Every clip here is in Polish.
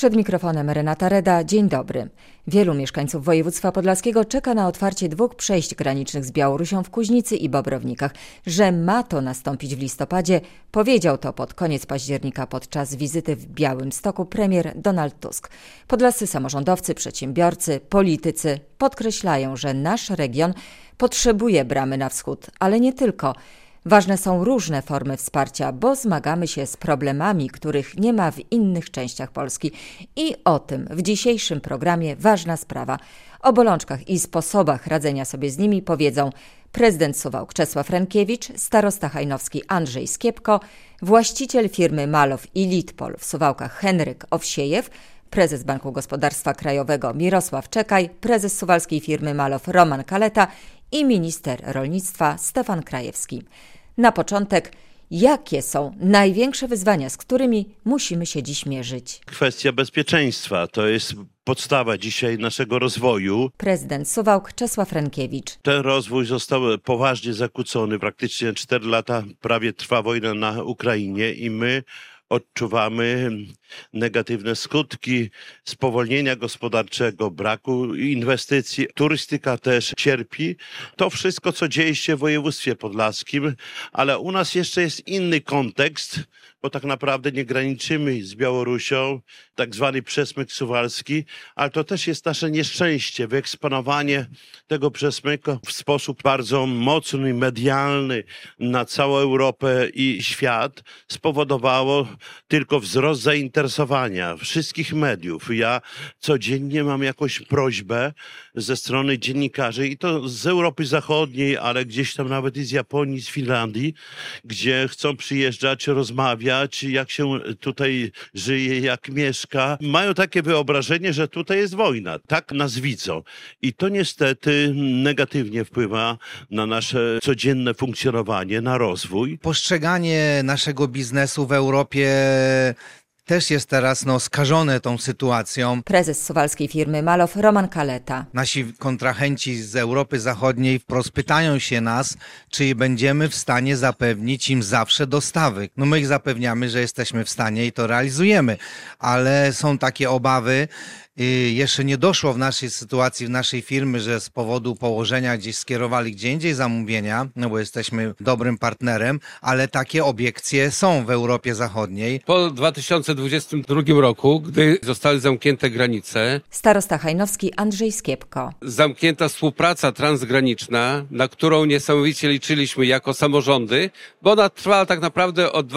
Przed mikrofonem Renata Reda. Dzień dobry. Wielu mieszkańców województwa podlaskiego czeka na otwarcie 2 przejść granicznych z Białorusią w Kuźnicy i Bobrownikach. Że ma to nastąpić w listopadzie, powiedział to pod koniec października podczas wizyty w Białymstoku premier Donald Tusk. Podlascy samorządowcy, przedsiębiorcy, politycy podkreślają, że nasz region potrzebuje bramy na wschód, ale nie tylko. Ważne są różne formy wsparcia, bo zmagamy się z problemami, których nie ma w innych częściach Polski. I o tym w dzisiejszym programie Ważna Sprawa. O bolączkach i sposobach radzenia sobie z nimi powiedzą prezydent Suwałk Czesław Rękiewicz, starosta hajnowski Andrzej Skiepko, właściciel firmy Malow i Litpol w Suwałkach Henryk Owsiejew, prezes Banku Gospodarstwa Krajowego Mirosław Czekaj, prezes suwalskiej firmy Malow Roman Kaleta i minister rolnictwa Stefan Krajewski. Na początek, jakie są największe wyzwania, z którymi musimy się dziś mierzyć? Kwestia bezpieczeństwa to jest podstawa dzisiaj naszego rozwoju. Prezydent Suwałk Czesław Rękiewicz. Ten rozwój został poważnie zakłócony. Praktycznie 4 lata prawie trwa wojna na Ukrainie i my odczuwamy negatywne skutki spowolnienia gospodarczego, braku inwestycji. Turystyka też cierpi. To wszystko, co dzieje się w województwie podlaskim, ale u nas jeszcze jest inny kontekst, bo tak naprawdę nie graniczymy z Białorusią, tak zwany przesmyk suwalski, ale to też jest nasze nieszczęście. Wyeksponowanie tego przesmyku w sposób bardzo mocny, medialny na całą Europę i świat spowodowało tylko wzrost zainteresowania wszystkich mediów. Ja codziennie mam jakąś prośbę ze strony dziennikarzy i to z Europy Zachodniej, ale gdzieś tam nawet i z Japonii, z Finlandii, gdzie chcą przyjeżdżać, rozmawiać, jak się tutaj żyje, jak mieszka. Mają takie wyobrażenie, że tutaj jest wojna. Tak nas widzą. I to niestety negatywnie wpływa na nasze codzienne funkcjonowanie, na rozwój. Postrzeganie naszego biznesu w Europie też jest teraz skażone tą sytuacją. Prezes suwalskiej firmy Malow Roman Kaleta. Nasi kontrahenci z Europy Zachodniej wprost pytają się nas, czy będziemy w stanie zapewnić im zawsze dostawy. My ich zapewniamy, że jesteśmy w stanie i to realizujemy, ale są takie obawy. Jeszcze nie doszło w naszej sytuacji, w naszej firmy, że z powodu położenia gdzieś skierowali gdzie indziej zamówienia, bo jesteśmy dobrym partnerem, ale takie obiekcje są w Europie Zachodniej. Po 2022 roku, gdy zostały zamknięte granice, starosta hajnowski Andrzej Skiepko. Zamknięta współpraca transgraniczna, na którą niesamowicie liczyliśmy jako samorządy, bo ona trwała tak naprawdę od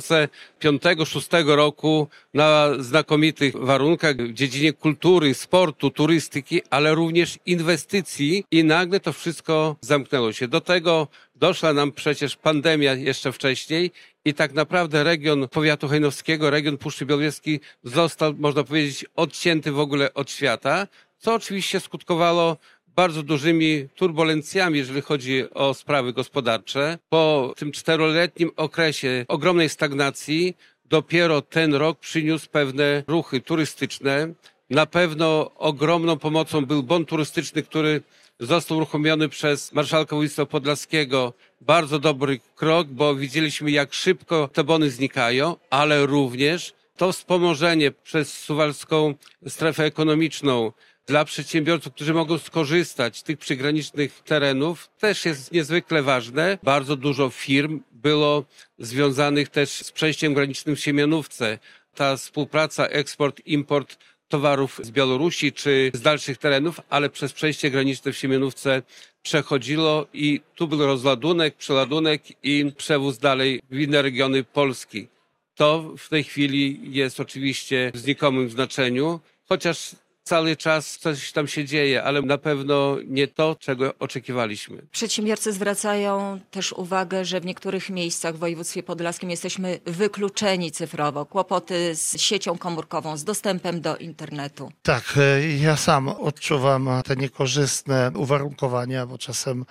2005-2006 roku na znakomitych warunkach w dziedzinie kultury, sportu, turystyki, ale również inwestycji i nagle to wszystko zamknęło się. Do tego doszła nam przecież pandemia jeszcze wcześniej i tak naprawdę region powiatu hajnowskiego, region Puszczy Białowieskiej został, można powiedzieć, odcięty w ogóle od świata, co oczywiście skutkowało bardzo dużymi turbulencjami, jeżeli chodzi o sprawy gospodarcze. Po tym 4-letnim okresie ogromnej stagnacji dopiero ten rok przyniósł pewne ruchy turystyczne. Na pewno ogromną pomocą był bon turystyczny, który został uruchomiony przez marszałka województwa podlaskiego. Bardzo dobry krok, bo widzieliśmy, jak szybko te bony znikają, ale również to wspomożenie przez suwalską strefę ekonomiczną dla przedsiębiorców, którzy mogą skorzystać z tych przygranicznych terenów, też jest niezwykle ważne. Bardzo dużo firm było związanych też z przejściem granicznym w Siemianówce. Ta współpraca, eksport, import towarów z Białorusi czy z dalszych terenów, ale przez przejście graniczne w Siemianówce przechodziło i tu był rozładunek, przeladunek i przewóz dalej w inne regiony Polski. To w tej chwili jest oczywiście w znikomym znaczeniu, chociaż cały czas coś tam się dzieje, ale na pewno nie to, czego oczekiwaliśmy. Przedsiębiorcy zwracają też uwagę, że w niektórych miejscach w województwie podlaskim jesteśmy wykluczeni cyfrowo. Kłopoty z siecią komórkową, z dostępem do internetu. Tak, ja sam odczuwam te niekorzystne uwarunkowania, bo czasem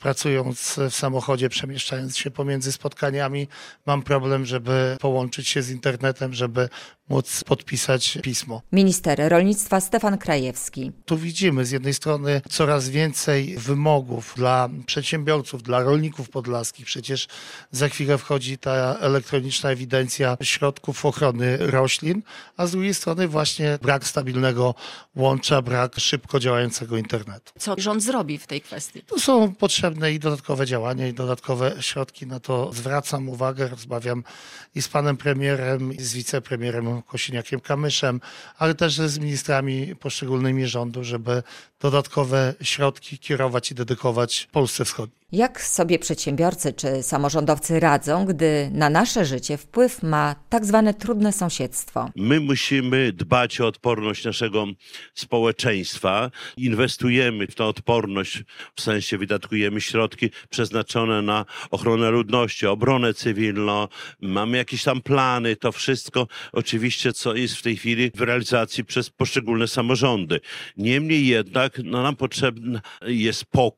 pracując w samochodzie, przemieszczając się pomiędzy spotkaniami, mam problem, żeby połączyć się z internetem, żeby móc podpisać pismo. Minister rolnictwa Stefan Krajewski. Tu widzimy z jednej strony coraz więcej wymogów dla przedsiębiorców, dla rolników podlaskich. Przecież za chwilę wchodzi ta elektroniczna ewidencja środków ochrony roślin, a z drugiej strony właśnie brak stabilnego łącza, brak szybko działającego internetu. Co rząd zrobi w tej kwestii? Tu są potrzebne i dodatkowe działania, i dodatkowe środki. Na to zwracam uwagę, rozmawiam i z panem premierem, i z wicepremierem Kosiniakiem-Kamyszem, ale też z ministrami poszczególnymi rządu, żeby dodatkowe środki kierować i dedykować Polsce Wschodniej. Jak sobie przedsiębiorcy czy samorządowcy radzą, gdy na nasze życie wpływ ma tak zwane trudne sąsiedztwo? My musimy dbać o odporność naszego społeczeństwa. Inwestujemy w tę odporność, w sensie wydatkujemy środki przeznaczone na ochronę ludności, obronę cywilną. Mamy jakieś tam plany, to wszystko oczywiście, co jest w tej chwili w realizacji przez poszczególne samorządy. Niemniej jednak nam potrzebny jest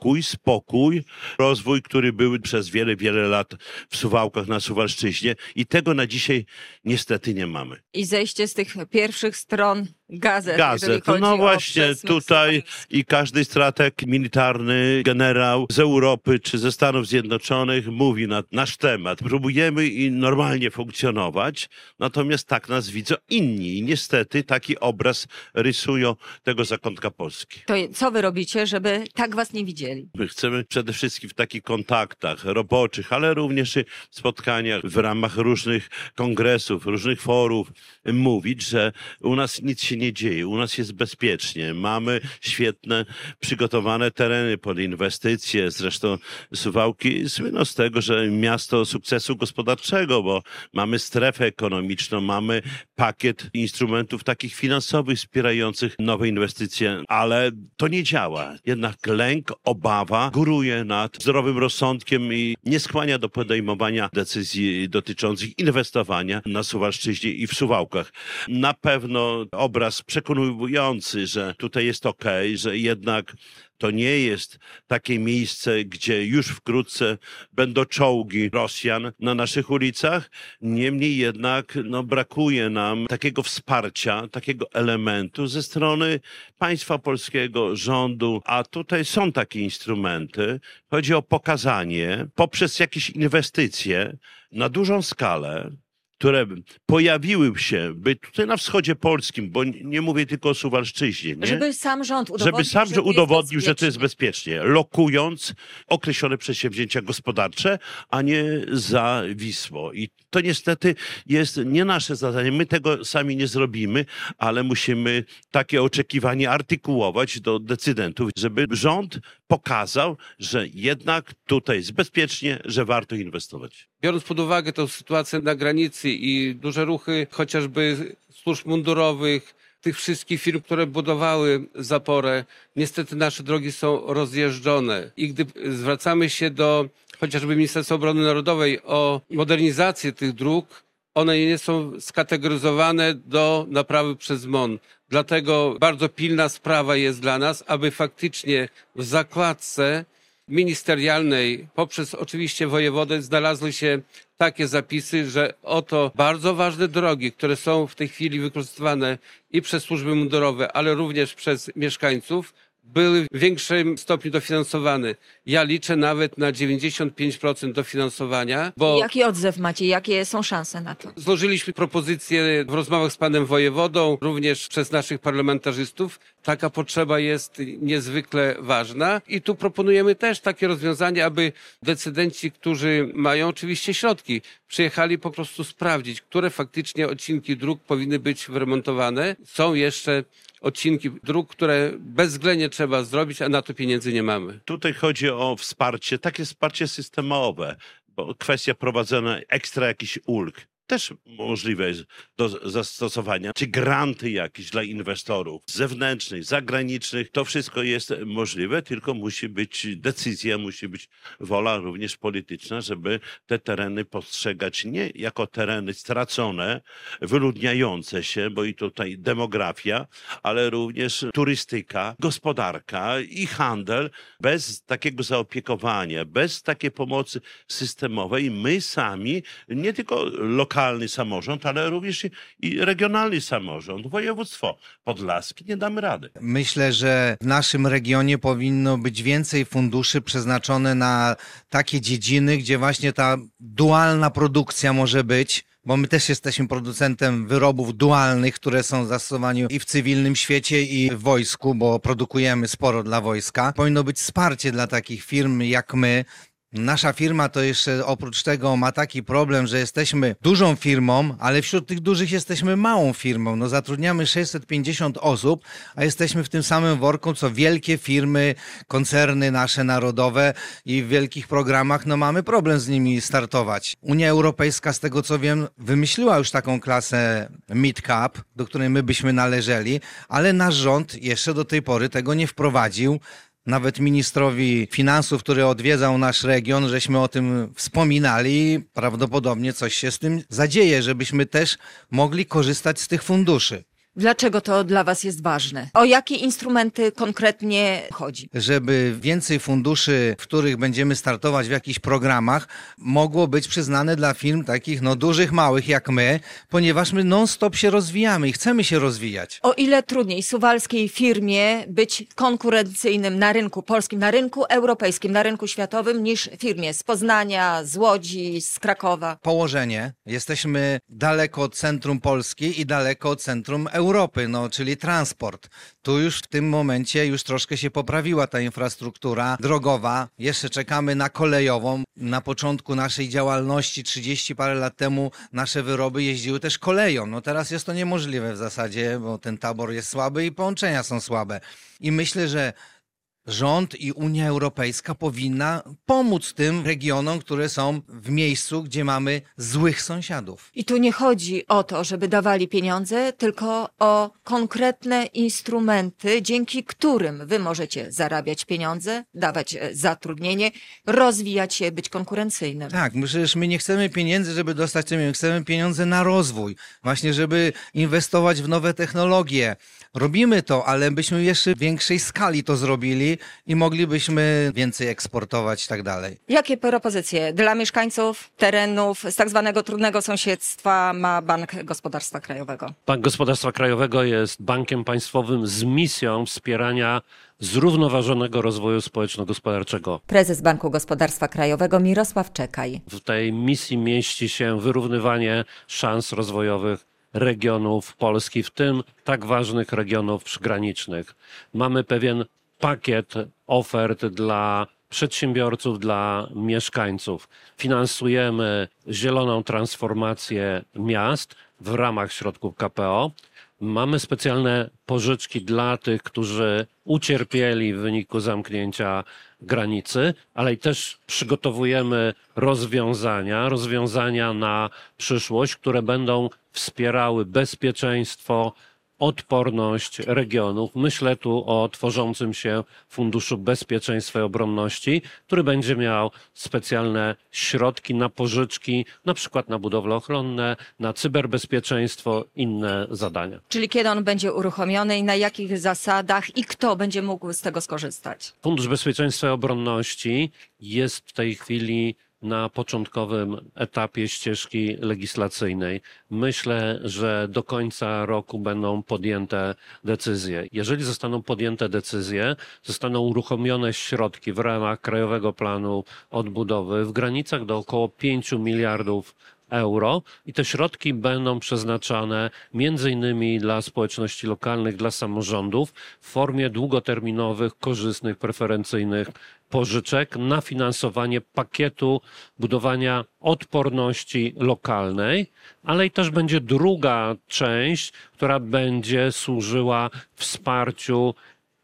spokój, rozwój, który był przez wiele lat w Suwałkach na Suwalszczyźnie i tego na dzisiaj niestety nie mamy. I zejście z tych pierwszych stron gazet. No właśnie tutaj i każdy strateg militarny, generał z Europy czy ze Stanów Zjednoczonych mówi na nasz temat. Próbujemy i normalnie funkcjonować, natomiast tak nas widzą inni i niestety taki obraz rysują tego zakątka Polski. To co wy robicie, żeby tak was nie widzieli? My chcemy przede wszystkim w takich kontaktach roboczych, ale również i w spotkaniach w ramach różnych kongresów, różnych forów mówić, że u nas nic się nie dzieje, u nas jest bezpiecznie, mamy świetne przygotowane tereny pod inwestycje, zresztą Suwałki słyną z tego, że miasto sukcesu gospodarczego, bo mamy strefę ekonomiczną, mamy pakiet instrumentów takich finansowych wspierających nowe inwestycje, ale to nie działa. Jednak lęk, obawa góruje nad zdrowym rozsądkiem i nie skłania do podejmowania decyzji dotyczących inwestowania na Suwalszczyźnie i w Suwałkach. Na pewno obraz przekonujący, że tutaj jest okej, że jednak to nie jest takie miejsce, gdzie już wkrótce będą czołgi Rosjan na naszych ulicach. Niemniej jednak brakuje nam takiego wsparcia, takiego elementu ze strony państwa polskiego, rządu, a tutaj są takie instrumenty. Chodzi o pokazanie poprzez jakieś inwestycje na dużą skalę, które pojawiły się tutaj na wschodzie polskim, bo nie mówię tylko o Suwalszczyźnie, nie? Żeby sam rząd udowodnił, że to jest bezpiecznie, lokując określone przedsięwzięcia gospodarcze, a nie za Wisłą. I to niestety jest nie nasze zadanie. My tego sami nie zrobimy, ale musimy takie oczekiwanie artykułować do decydentów, żeby rząd pokazał, że jednak tutaj jest bezpiecznie, że warto inwestować. Biorąc pod uwagę tę sytuację na granicy i duże ruchy chociażby służb mundurowych, tych wszystkich firm, które budowały zaporę, niestety nasze drogi są rozjeżdżone. I gdy zwracamy się do chociażby Ministerstwa Obrony Narodowej o modernizację tych dróg, one nie są skategoryzowane do naprawy przez MON. Dlatego bardzo pilna sprawa jest dla nas, aby faktycznie w zakładce ministerialnej, poprzez oczywiście wojewodę, znalazły się takie zapisy, że oto bardzo ważne drogi, które są w tej chwili wykorzystywane i przez służby mundurowe, ale również przez mieszkańców, były w większym stopniu dofinansowane. Ja liczę nawet na 95% dofinansowania, bo Jaki odzew macie? Jakie są szanse na to? złożyliśmy propozycje w rozmowach z panem wojewodą, również przez naszych parlamentarzystów. Taka potrzeba jest niezwykle ważna i tu proponujemy też takie rozwiązanie, aby decydenci, którzy mają oczywiście środki, przyjechali po prostu sprawdzić, które faktycznie odcinki dróg powinny być wyremontowane. Są jeszcze odcinki dróg, które bezwzględnie trzeba zrobić, a na to pieniędzy nie mamy. Tutaj chodzi o wsparcie, takie wsparcie systemowe, bo kwestia prowadzenia ekstra jakichś ulg. też możliwe jest do zastosowania, czy granty jakieś dla inwestorów zewnętrznych, zagranicznych, to wszystko jest możliwe, tylko musi być decyzja, musi być wola również polityczna, żeby te tereny postrzegać nie jako tereny stracone, wyludniające się, bo i tutaj demografia, ale również turystyka, gospodarka i handel bez takiego zaopiekowania, bez takiej pomocy systemowej. My sami, nie tylko lokalny samorząd, ale również i regionalny samorząd, województwo podlaskie, nie damy rady. Myślę, że w naszym regionie powinno być więcej funduszy przeznaczone na takie dziedziny, gdzie właśnie ta dualna produkcja może być, bo my też jesteśmy producentem wyrobów dualnych, które są w zastosowaniu i w cywilnym świecie, i w wojsku, bo produkujemy sporo dla wojska. Powinno być wsparcie dla takich firm jak my. Nasza firma to jeszcze oprócz tego ma taki problem, że jesteśmy dużą firmą, ale wśród tych dużych jesteśmy małą firmą. No, zatrudniamy 650 osób, a jesteśmy w tym samym worku, co wielkie firmy, koncerny nasze narodowe i w wielkich programach, no mamy problem z nimi startować. Unia Europejska, z tego co wiem, wymyśliła już taką klasę mid-cap, do której my byśmy należeli, ale nasz rząd jeszcze do tej pory tego nie wprowadził. Nawet ministrowi finansów, który odwiedzał nasz region, żeśmy o tym wspominali i prawdopodobnie coś się z tym zadzieje, żebyśmy też mogli korzystać z tych funduszy. Dlaczego to dla was jest ważne? O jakie instrumenty konkretnie chodzi? Żeby więcej funduszy, w których będziemy startować w jakichś programach, mogło być przyznane dla firm takich dużych, małych jak my, ponieważ my non-stop się rozwijamy i chcemy się rozwijać. O ile trudniej suwalskiej firmie być konkurencyjnym na rynku polskim, na rynku europejskim, na rynku światowym niż firmie z Poznania, z Łodzi, z Krakowa? Położenie. Jesteśmy daleko od centrum Polski i daleko od centrum Europy, czyli transport. Tu już w tym momencie już troszkę się poprawiła ta infrastruktura drogowa. Jeszcze czekamy na kolejową. Na początku naszej działalności 30 parę lat temu nasze wyroby jeździły też koleją. Teraz jest to niemożliwe w zasadzie, bo ten tabor jest słaby i połączenia są słabe. I myślę, że rząd i Unia Europejska powinna pomóc tym regionom, które są w miejscu, gdzie mamy złych sąsiadów. I tu nie chodzi o to, żeby dawali pieniądze, tylko o konkretne instrumenty, dzięki którym wy możecie zarabiać pieniądze, dawać zatrudnienie, rozwijać się, być konkurencyjnym. Tak, przecież my nie chcemy pieniędzy, żeby dostać my chcemy pieniądze na rozwój, właśnie żeby inwestować w nowe technologie. Robimy to, ale byśmy jeszcze w większej skali to zrobili i moglibyśmy więcej eksportować i tak dalej. Jakie propozycje dla mieszkańców terenów z tak zwanego trudnego sąsiedztwa ma Bank Gospodarstwa Krajowego? Bank Gospodarstwa Krajowego jest bankiem państwowym z misją wspierania zrównoważonego rozwoju społeczno-gospodarczego. Prezes Banku Gospodarstwa Krajowego Mirosław Czekaj. W tej misji mieści się wyrównywanie szans rozwojowych regionów Polski, w tym tak ważnych regionów przygranicznych. Mamy pewien pakiet ofert dla przedsiębiorców, dla mieszkańców. Finansujemy zieloną transformację miast w ramach środków KPO. Mamy specjalne pożyczki dla tych, którzy ucierpieli w wyniku zamknięcia granicy, ale i też przygotowujemy rozwiązania na przyszłość, które będą wspierały bezpieczeństwo, odporność regionów. Myślę tu o tworzącym się Funduszu Bezpieczeństwa i Obronności, który będzie miał specjalne środki na pożyczki, na przykład na budowle ochronne, na cyberbezpieczeństwo, inne zadania. Czyli kiedy on będzie uruchomiony i na jakich zasadach i kto będzie mógł z tego skorzystać? Fundusz Bezpieczeństwa i Obronności jest w tej chwili na początkowym etapie ścieżki legislacyjnej. Myślę, że do końca roku będą podjęte decyzje. Jeżeli zostaną podjęte decyzje, zostaną uruchomione środki w ramach Krajowego Planu Odbudowy w granicach do około 5 miliardów euro i te środki będą przeznaczane między innymi dla społeczności lokalnych, dla samorządów w formie długoterminowych, korzystnych, preferencyjnych pożyczek na finansowanie pakietu budowania odporności lokalnej, ale i też będzie druga część, która będzie służyła wsparciu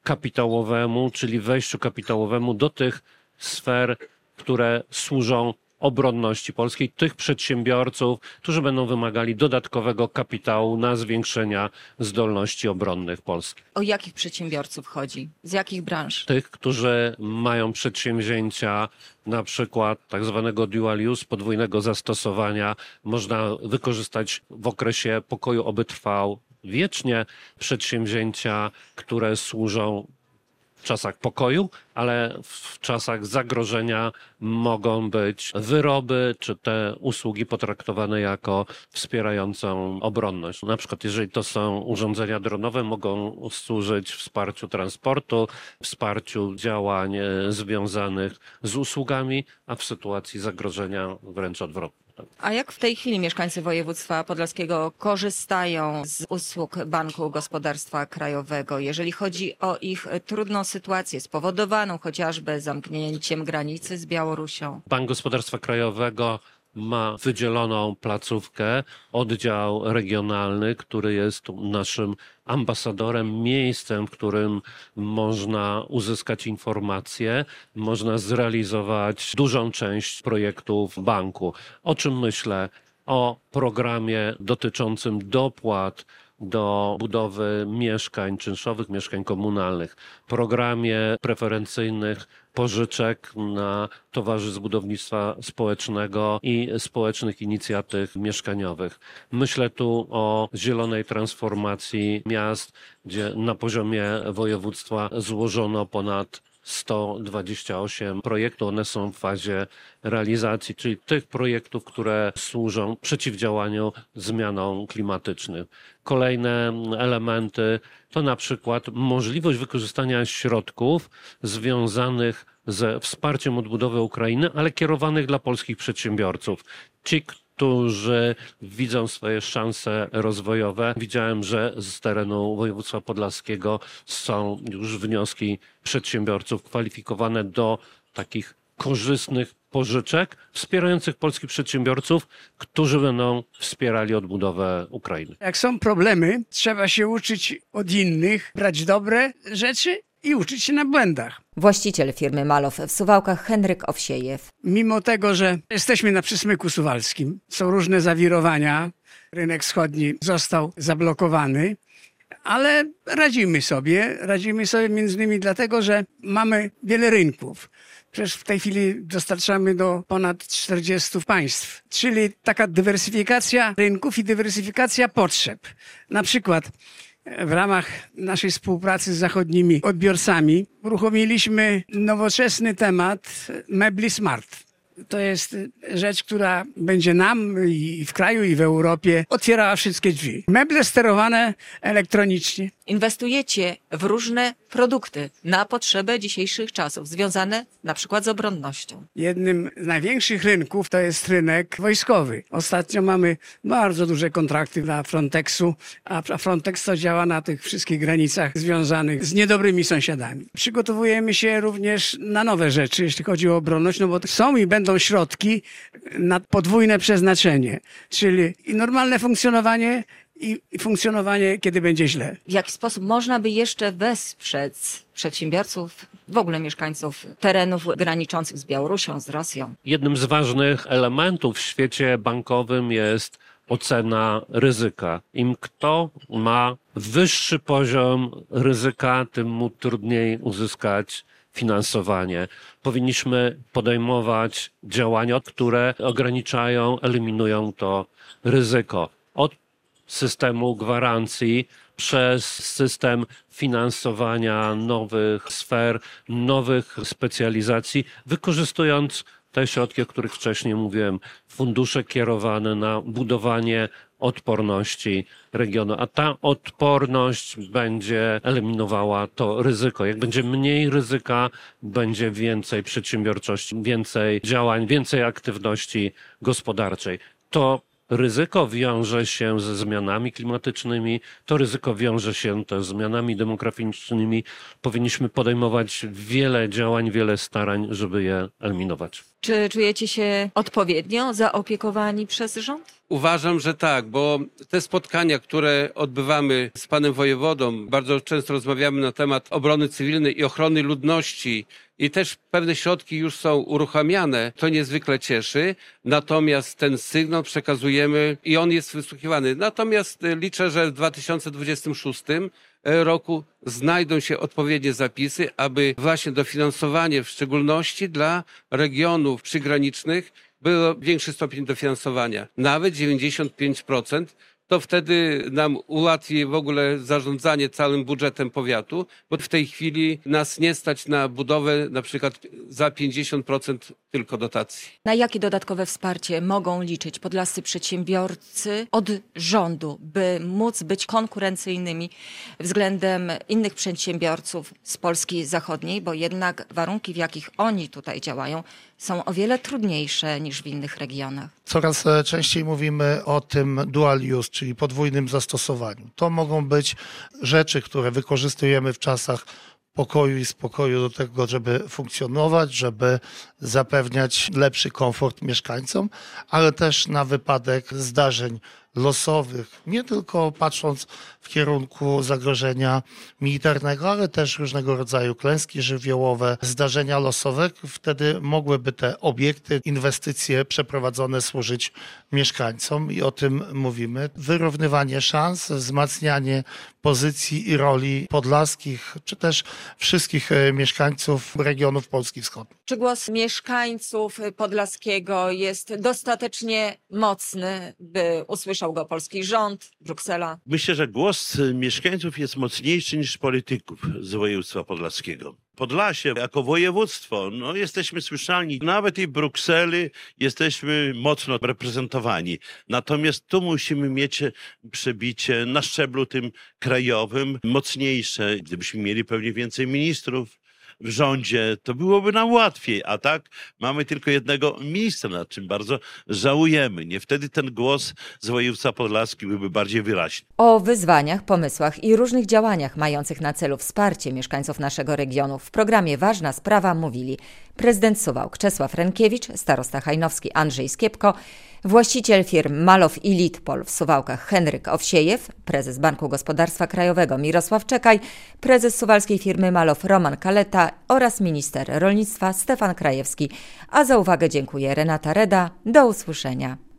kapitałowemu, czyli wejściu kapitałowemu do tych sfer, które służą obronności polskiej, tych przedsiębiorców, którzy będą wymagali dodatkowego kapitału na zwiększenia zdolności obronnych Polski. O jakich przedsiębiorców chodzi? Z jakich branż? Tych, którzy mają przedsięwzięcia na przykład tak zwanego dual use, podwójnego zastosowania, można wykorzystać w okresie pokoju, oby trwał wiecznie, przedsięwzięcia, które służą w czasach pokoju, ale w czasach zagrożenia mogą być wyroby czy te usługi potraktowane jako wspierającą obronność. Na przykład jeżeli to są urządzenia dronowe, mogą służyć wsparciu transportu, wsparciu działań związanych z usługami, a w sytuacji zagrożenia wręcz odwrotnie. A jak w tej chwili mieszkańcy województwa podlaskiego korzystają z usług Banku Gospodarstwa Krajowego, jeżeli chodzi o ich trudną sytuację spowodowaną chociażby zamknięciem granicy z Białorusią? Bank Gospodarstwa Krajowego ma wydzieloną placówkę, oddział regionalny, który jest naszym ambasadorem, miejscem, w którym można uzyskać informacje, można zrealizować dużą część projektów banku. O czym myślę? O programie dotyczącym dopłat do budowy mieszkań czynszowych, mieszkań komunalnych, programie preferencyjnych pożyczek na towarzystw budownictwa społecznego i społecznych inicjatyw mieszkaniowych. Myślę tu o zielonej transformacji miast, gdzie na poziomie województwa złożono ponad 128 projektów. One są w fazie realizacji, czyli tych projektów, które służą przeciwdziałaniu zmianom klimatycznym. Kolejne elementy to na przykład możliwość wykorzystania środków związanych ze wsparciem odbudowy Ukrainy, ale kierowanych dla polskich przedsiębiorców. Ci, którzy widzą swoje szanse rozwojowe. Widziałem, że z terenu województwa podlaskiego są już wnioski przedsiębiorców kwalifikowane do takich korzystnych pożyczek wspierających polskich przedsiębiorców, którzy będą wspierali odbudowę Ukrainy. Jak są problemy, trzeba się uczyć od innych, brać dobre rzeczy i uczyć się na błędach. Właściciel firmy Malow w Suwałkach Henryk Owsiejew. Mimo tego, że jesteśmy na przysmyku suwalskim, są różne zawirowania, rynek wschodni został zablokowany, ale radzimy sobie między innymi dlatego, że mamy wiele rynków. Przecież w tej chwili dostarczamy do ponad 40 państw, czyli taka dywersyfikacja rynków i dywersyfikacja potrzeb. Na przykład w ramach naszej współpracy z zachodnimi odbiorcami uruchomiliśmy nowoczesny temat mebli smart. To jest rzecz, która będzie nam i w kraju, i w Europie otwierała wszystkie drzwi. Meble sterowane elektronicznie. Inwestujecie w różne produkty na potrzebę dzisiejszych czasów, związane na przykład z obronnością. Jednym z największych rynków to jest rynek wojskowy. Ostatnio mamy bardzo duże kontrakty dla Frontexu, a Frontex to działa na tych wszystkich granicach związanych z niedobrymi sąsiadami. Przygotowujemy się również na nowe rzeczy, jeśli chodzi o obronność, no bo są i będą środki na podwójne przeznaczenie, czyli i normalne funkcjonowanie, i funkcjonowanie, kiedy będzie źle. W jaki sposób można by jeszcze wesprzeć przedsiębiorców, w ogóle mieszkańców terenów graniczących z Białorusią, z Rosją? Jednym z ważnych elementów w świecie bankowym jest ocena ryzyka. Im kto ma wyższy poziom ryzyka, tym mu trudniej uzyskać finansowanie. Powinniśmy podejmować działania, które ograniczają, eliminują to ryzyko. Od systemu gwarancji przez system finansowania nowych sfer, nowych specjalizacji, wykorzystując te środki, o których wcześniej mówiłem, fundusze kierowane na budowanie odporności regionu, a ta odporność będzie eliminowała to ryzyko. Jak będzie mniej ryzyka, będzie więcej przedsiębiorczości, więcej działań, więcej aktywności gospodarczej. To ryzyko wiąże się ze zmianami klimatycznymi, to ryzyko wiąże się też z zmianami demograficznymi. Powinniśmy podejmować wiele działań, wiele starań, żeby je eliminować. Czy czujecie się odpowiednio zaopiekowani przez rząd? Uważam, że tak, bo te spotkania, które odbywamy z panem wojewodą, bardzo często rozmawiamy na temat obrony cywilnej i ochrony ludności i też pewne środki już są uruchamiane, to niezwykle cieszy, natomiast ten sygnał przekazujemy i on jest wysłuchiwany. Natomiast liczę, że w 2026 roku znajdą się odpowiednie zapisy, aby właśnie dofinansowanie w szczególności dla regionów przygranicznych było większy stopień dofinansowania, nawet 95%, to wtedy nam ułatwi w ogóle zarządzanie całym budżetem powiatu, bo w tej chwili nas nie stać na budowę na przykład za 50% tylko dotacji. Na jakie dodatkowe wsparcie mogą liczyć podlascy przedsiębiorcy od rządu, by móc być konkurencyjnymi względem innych przedsiębiorców z Polski Zachodniej, bo jednak warunki, w jakich oni tutaj działają, są o wiele trudniejsze niż w innych regionach. Coraz częściej mówimy o tym dual use, czyli podwójnym zastosowaniu. To mogą być rzeczy, które wykorzystujemy w czasach pokoju i spokoju do tego, żeby funkcjonować, żeby zapewniać lepszy komfort mieszkańcom, ale też na wypadek zdarzeń losowych, nie tylko patrząc w kierunku zagrożenia militarnego, ale też różnego rodzaju klęski żywiołowe, zdarzenia losowe. Wtedy mogłyby te obiekty, inwestycje przeprowadzone służyć mieszkańcom i o tym mówimy. Wyrównywanie szans, wzmacnianie pozycji i roli podlaskich, czy też wszystkich mieszkańców regionów Polski Wschodniej. Czy głos mieszkańców Podlaskiego jest dostatecznie mocny, by usłyszał go polski rząd, Bruksela? Myślę, że głos mieszkańców jest mocniejszy niż polityków z województwa podlaskiego. Podlasie jako województwo, jesteśmy słyszalni. Nawet i w Brukseli jesteśmy mocno reprezentowani. Natomiast tu musimy mieć przebicie na szczeblu tym krajowym mocniejsze. Gdybyśmy mieli pewnie więcej ministrów w rządzie, to byłoby nam łatwiej, a tak mamy tylko jednego ministra, nad czym bardzo żałujemy. Nie wtedy ten głos z województwa podlaskiego byłby bardziej wyraźny. O wyzwaniach, pomysłach i różnych działaniach mających na celu wsparcie mieszkańców naszego regionu w programie Ważna Sprawa mówili prezydent Suwałk Czesław Rękiewicz, starosta hajnowski Andrzej Skiepko, właściciel firm Malow i Litpol w Suwałkach Henryk Owsiejew, prezes Banku Gospodarstwa Krajowego Mirosław Czekaj, prezes suwalskiej firmy Malow Roman Kaleta oraz minister rolnictwa Stefan Krajewski. A za uwagę dziękuję Renata Reda. Do usłyszenia.